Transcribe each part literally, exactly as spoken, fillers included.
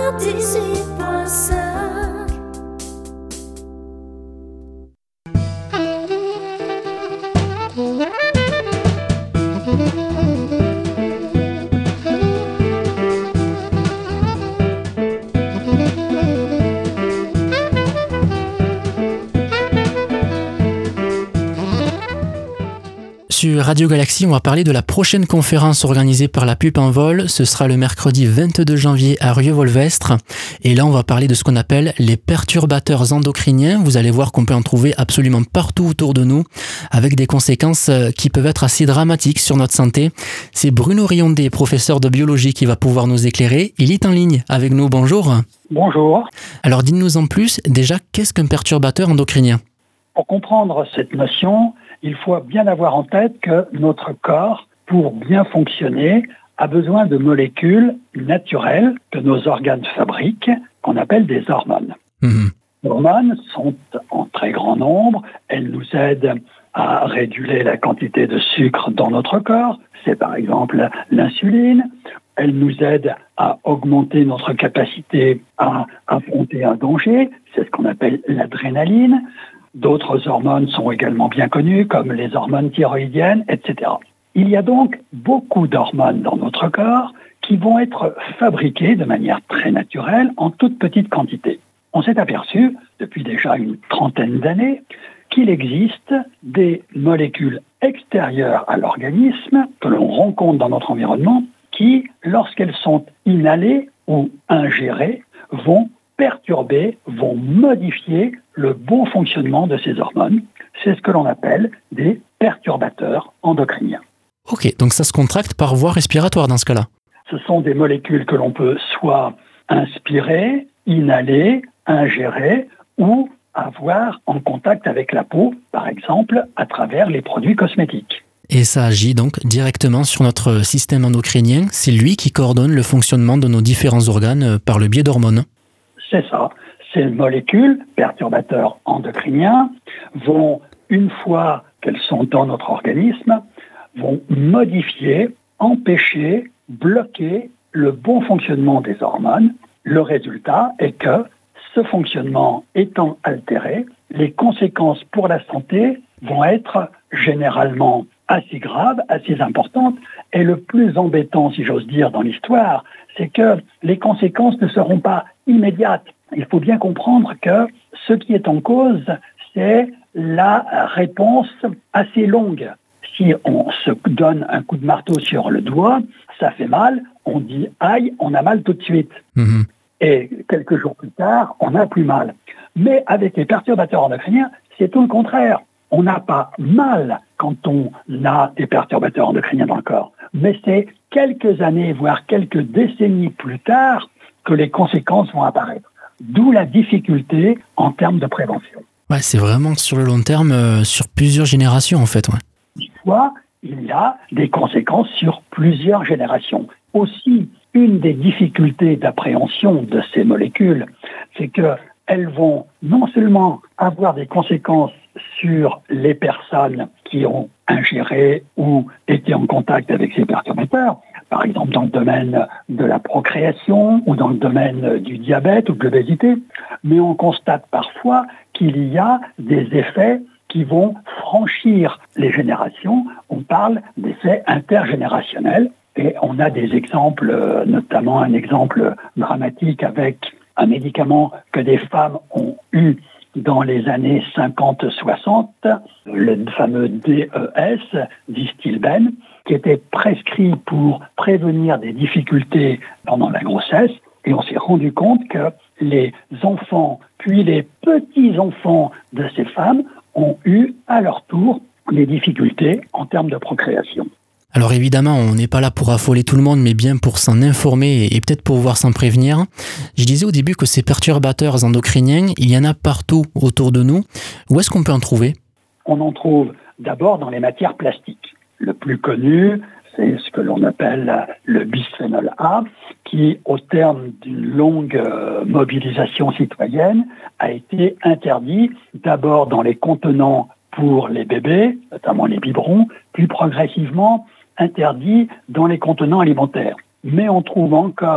quatre-vingt-dix-huit point cinq. Sur Radio Galaxie, on va parler de la prochaine conférence organisée par la P U P en vol. Ce sera le mercredi vingt-deux janvier à Rieux-Volvestre. Et là, on va parler de ce qu'on appelle les perturbateurs endocriniens. Vous allez voir qu'on peut en trouver absolument partout autour de nous, avec des conséquences qui peuvent être assez dramatiques sur notre santé. C'est Bruno Riondé, professeur de biologie, qui va pouvoir nous éclairer. Il est en ligne avec nous. Bonjour. Bonjour. Alors, dites-nous en plus, déjà, qu'est-ce qu'un perturbateur endocrinien ? Pour comprendre cette notion, il faut bien avoir en tête que notre corps, pour bien fonctionner, a besoin de molécules naturelles que nos organes fabriquent, qu'on appelle des hormones. Mmh. Les hormones sont en très grand nombre, elles nous aident à réguler la quantité de sucre dans notre corps, c'est par exemple l'insuline. Elles nous aident à augmenter notre capacité à affronter un danger, c'est ce qu'on appelle l'adrénaline. D'autres hormones sont également bien connues, comme les hormones thyroïdiennes, et cetera. Il y a donc beaucoup d'hormones dans notre corps qui vont être fabriquées de manière très naturelle en toute petite quantité. On s'est aperçu, depuis déjà une trentaine d'années, qu'il existe des molécules extérieures à l'organisme que l'on rencontre dans notre environnement qui, lorsqu'elles sont inhalées ou ingérées, vont perturber, vont modifier le bon fonctionnement de ces hormones. C'est ce que l'on appelle des perturbateurs endocriniens. Ok, donc ça se contracte par voie respiratoire dans ce cas-là. Ce sont des molécules que l'on peut soit inspirer, inhaler, ingérer ou avoir en contact avec la peau, par exemple, à travers les produits cosmétiques. Et ça agit donc directement sur notre système endocrinien. C'est lui qui coordonne le fonctionnement de nos différents organes par le biais d'hormones. C'est ça. Ces molécules, perturbateurs endocriniens, vont, une fois qu'elles sont dans notre organisme, vont modifier, empêcher, bloquer le bon fonctionnement des hormones. Le résultat est que, ce fonctionnement étant altéré, les conséquences pour la santé vont être généralement assez graves, assez importantes. Et le plus embêtant, si j'ose dire, dans l'histoire, c'est que les conséquences ne seront pas immédiates. Il faut bien comprendre que ce qui est en cause, c'est la réponse assez longue. Si on se donne un coup de marteau sur le doigt, ça fait mal, on dit « aïe », on a mal tout de suite. Mmh. Et quelques jours plus tard, on n'a plus mal. Mais avec les perturbateurs endocriniens, c'est tout le contraire. On n'a pas mal quand on a des perturbateurs endocriniens dans le corps. Mais c'est quelques années, voire quelques décennies plus tard, que les conséquences vont apparaître. D'où la difficulté en termes de prévention. Ouais, c'est vraiment sur le long terme, euh, sur plusieurs générations en fait. Ouais. Soit il y a des conséquences sur plusieurs générations. Aussi, une des difficultés d'appréhension de ces molécules, c'est qu'elles vont non seulement avoir des conséquences sur les personnes qui ont ingéré ou été en contact avec ces perturbateurs, par exemple dans le domaine de la procréation ou dans le domaine du diabète ou de l'obésité, mais on constate parfois qu'il y a des effets qui vont franchir les générations. On parle d'effets intergénérationnels et on a des exemples, notamment un exemple dramatique avec un médicament que des femmes ont eu dans les années cinquante soixante, le fameux D E S, Distilbène, qui était prescrit pour prévenir des difficultés pendant la grossesse. Et on s'est rendu compte que les enfants, puis les petits-enfants de ces femmes ont eu à leur tour des difficultés en termes de procréation. Alors évidemment, on n'est pas là pour affoler tout le monde, mais bien pour s'en informer et peut-être pouvoir s'en prévenir. Je disais au début que ces perturbateurs endocriniens, il y en a partout autour de nous. Où est-ce qu'on peut en trouver ? On en trouve d'abord dans les matières plastiques. Le plus connu, c'est ce que l'on appelle le bisphénol A, qui, au terme d'une longue mobilisation citoyenne, a été interdit d'abord dans les contenants pour les bébés, notamment les biberons, puis progressivement interdit dans les contenants alimentaires. Mais on trouve encore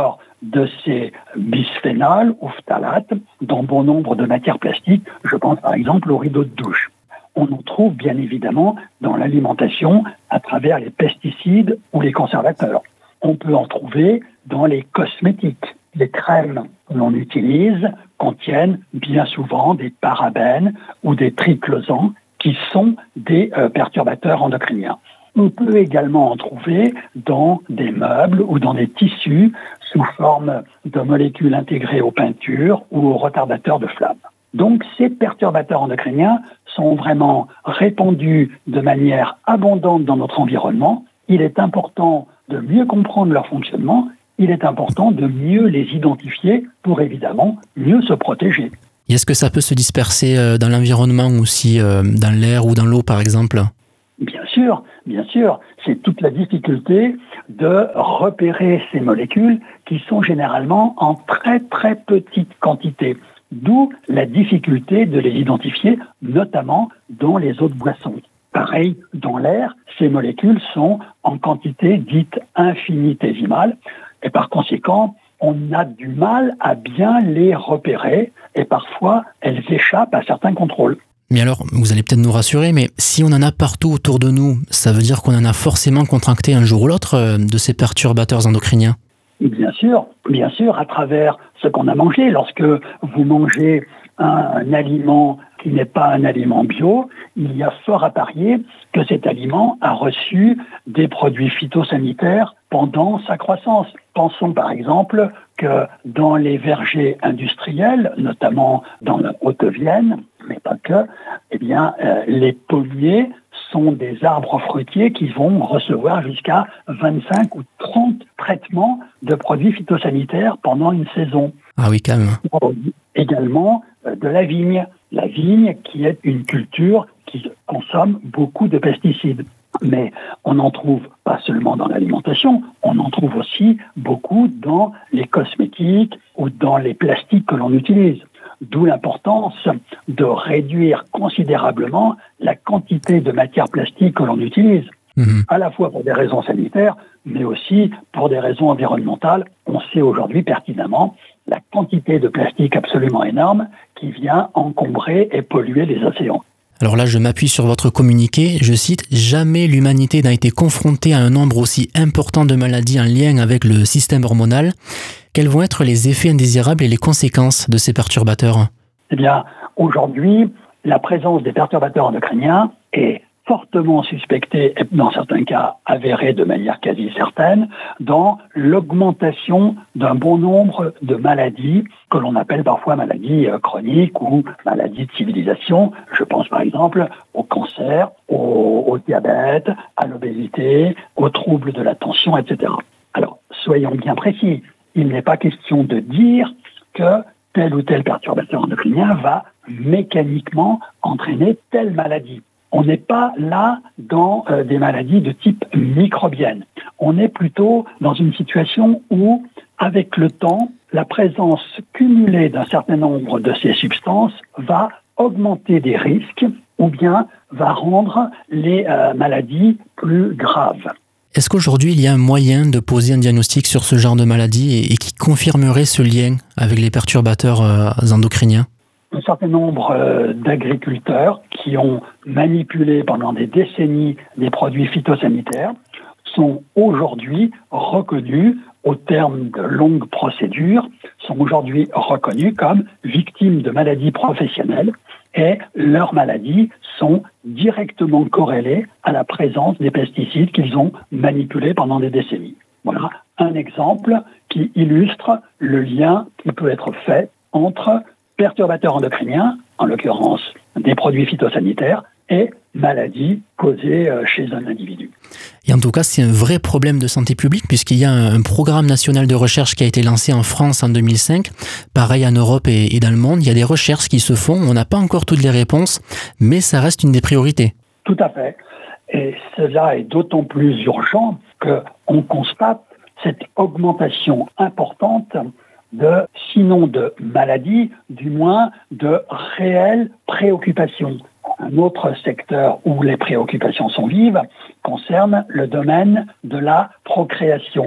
de ces bisphénols ou phtalates dans bon nombre de matières plastiques. Je pense par exemple aux rideaux de douche. On en trouve bien évidemment dans l'alimentation à travers les pesticides ou les conservateurs. On peut en trouver dans les cosmétiques. Les crèmes que l'on utilise contiennent bien souvent des parabènes ou des triclosans qui sont des euh, perturbateurs endocriniens. On peut également en trouver dans des meubles ou dans des tissus sous forme de molécules intégrées aux peintures ou aux retardateurs de flamme. Donc ces perturbateurs endocriniens sont vraiment répandus de manière abondante dans notre environnement. Il est important de mieux comprendre leur fonctionnement. Il est important de mieux les identifier pour évidemment mieux se protéger. Et est-ce que ça peut se disperser dans l'environnement aussi, dans l'air ou dans l'eau par exemple ? Bien sûr, bien sûr. C'est toute la difficulté de repérer ces molécules qui sont généralement en très très petite quantité. D'où la difficulté de les identifier, notamment dans les eaux de boisson. Pareil, dans l'air, ces molécules sont en quantité dite infinitésimale et par conséquent, on a du mal à bien les repérer et parfois elles échappent à certains contrôles. Mais alors, vous allez peut-être nous rassurer, mais si on en a partout autour de nous, ça veut dire qu'on en a forcément contracté un jour ou l'autre de ces perturbateurs endocriniens ? Bien sûr, bien sûr, à travers ce qu'on a mangé. Lorsque vous mangez un, un aliment qui n'est pas un aliment bio, il y a fort à parier que cet aliment a reçu des produits phytosanitaires pendant sa croissance. Pensons par exemple que dans les vergers industriels, notamment dans la Haute-Vienne, mais pas que, eh bien, euh, les pommiers sont des arbres fruitiers qui vont recevoir jusqu'à vingt-cinq ou trente traitements de produits phytosanitaires pendant une saison. Ah oui, quand même. Également euh, de la vigne. La vigne qui est une culture qui consomme beaucoup de pesticides. Mais on en trouve pas seulement dans l'alimentation, on en trouve aussi beaucoup dans les cosmétiques ou dans les plastiques que l'on utilise. D'où l'importance de réduire considérablement la quantité de matière plastique que l'on utilise, mmh. à la fois pour des raisons sanitaires, mais aussi pour des raisons environnementales. On sait aujourd'hui pertinemment la quantité de plastique absolument énorme qui vient encombrer et polluer les océans. Alors là, je m'appuie sur votre communiqué, je cite « Jamais l'humanité n'a été confrontée à un nombre aussi important de maladies en lien avec le système hormonal. Quels vont être les effets indésirables et les conséquences de ces perturbateurs ?» Eh bien, aujourd'hui, la présence des perturbateurs endocriniens est fortement suspectée et dans certains cas avérée de manière quasi certaine dans l'augmentation d'un bon nombre de maladies que l'on appelle parfois maladies chroniques ou maladies de civilisation. Je pense par exemple au cancer, au, au diabète, à l'obésité, aux troubles de l'attention, et cetera. Alors, soyons bien précis, il n'est pas question de dire que tel ou tel perturbateur endocrinien va mécaniquement entraîner telle maladie. On n'est pas là dans euh, des maladies de type microbienne. On est plutôt dans une situation où, avec le temps, la présence cumulée d'un certain nombre de ces substances va augmenter des risques ou bien va rendre les euh, maladies plus graves. Est-ce qu'aujourd'hui, il y a un moyen de poser un diagnostic sur ce genre de maladie et, et qui confirmerait ce lien avec les perturbateurs euh, endocriniens ? Un certain nombre euh, d'agriculteurs qui ont manipulé pendant des décennies des produits phytosanitaires sont aujourd'hui reconnus, au terme de longues procédures, sont aujourd'hui reconnus comme victimes de maladies professionnelles et leurs maladies sont directement corrélées à la présence des pesticides qu'ils ont manipulés pendant des décennies. Voilà un exemple qui illustre le lien qui peut être fait entre perturbateurs endocriniens, en l'occurrence des produits phytosanitaires, et maladies causées chez un individu. Et en tout cas, c'est un vrai problème de santé publique puisqu'il y a un programme national de recherche qui a été lancé en France en deux mille cinq, pareil en Europe et dans le monde. Il y a des recherches qui se font, on n'a pas encore toutes les réponses, mais ça reste une des priorités. Tout à fait. Et cela est d'autant plus urgent qu'on constate cette augmentation importante de, sinon de maladies, du moins de réelles préoccupations. Un autre secteur où les préoccupations sont vives concerne le domaine de la procréation.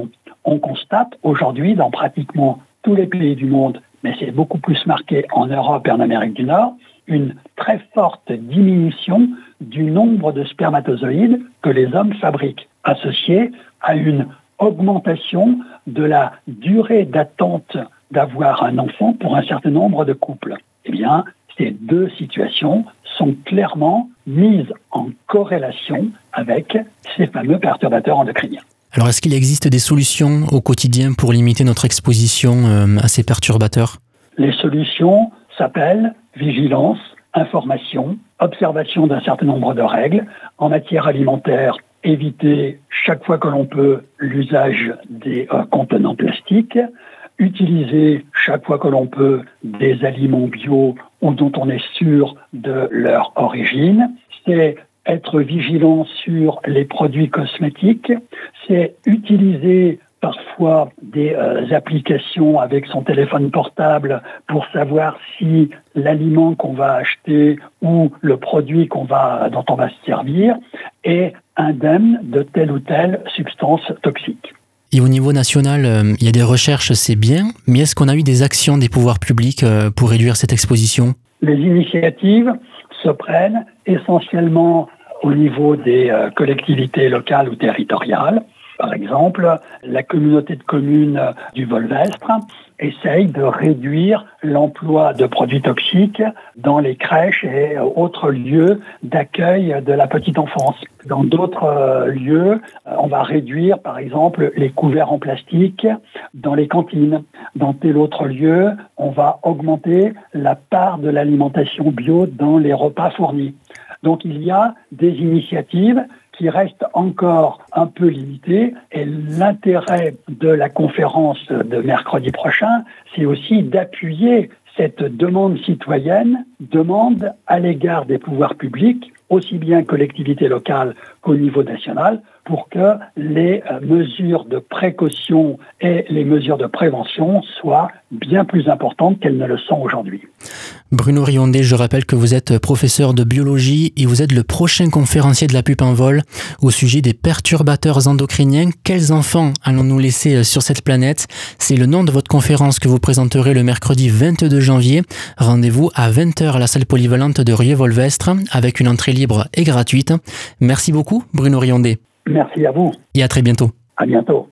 on constate aujourd'hui dans pratiquement tous les pays du monde, mais c'est beaucoup plus marqué en Europe et en Amérique du Nord, une très forte diminution du nombre de spermatozoïdes que les hommes fabriquent, associée à une augmentation de la durée d'attente d'avoir un enfant pour un certain nombre de couples. Eh bien, ces deux situations sont clairement mises en corrélation avec ces fameux perturbateurs endocriniens. Alors, est-ce qu'il existe des solutions au quotidien pour limiter notre exposition euh, à ces perturbateurs ? Les solutions s'appellent vigilance, information, observation d'un certain nombre de règles. En matière alimentaire, éviter chaque fois que l'on peut l'usage des euh, contenants plastiques, utiliser chaque fois que l'on peut des aliments bio ou dont on est sûr de leur origine. C'est être vigilant sur les produits cosmétiques, c'est utiliser parfois des euh, applications avec son téléphone portable pour savoir si l'aliment qu'on va acheter ou le produit qu'on va, dont on va se servir est indemne de telle ou telle substance toxique. Et au niveau national, euh, il y a des recherches, c'est bien, mais est-ce qu'on a eu des actions des pouvoirs publics euh, pour réduire cette exposition ? Les initiatives se prennent essentiellement au niveau des euh, collectivités locales ou territoriales. Par exemple, la communauté de communes du Volvestre essaye de réduire l'emploi de produits toxiques dans les crèches et autres lieux d'accueil de la petite enfance. Dans d'autres lieux, on va réduire, par exemple, les couverts en plastique dans les cantines. Dans tel autre lieu, on va augmenter la part de l'alimentation bio dans les repas fournis. Donc il y a des initiatives qui reste encore un peu limité. Et l'intérêt de la conférence de mercredi prochain, c'est aussi d'appuyer cette demande citoyenne, demande à l'égard des pouvoirs publics, aussi bien collectivités locales qu'au niveau national, pour que les mesures de précaution et les mesures de prévention soient bien plus importantes qu'elles ne le sont aujourd'hui. Bruno Riondé, je rappelle que vous êtes professeur de biologie et vous êtes le prochain conférencier de la Pup en vol au sujet des perturbateurs endocriniens. Quels enfants allons-nous laisser sur cette planète ? C'est le nom de votre conférence que vous présenterez le mercredi vingt-deux janvier. Rendez-vous à vingt heures à la salle polyvalente de Rieux-Volvestre avec une entrée libre et gratuite. Merci beaucoup, Bruno Riondé. Merci à vous. Et à très bientôt. À bientôt.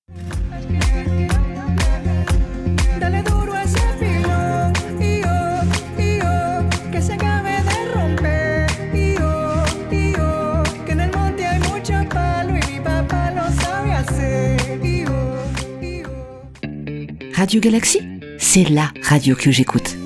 Radio Galaxy, c'est la radio que j'écoute.